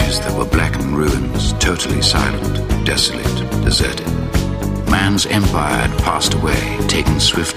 ages that were blackened ruins, totally silent, desolate, deserted. Man's empire had passed away, taken swiftly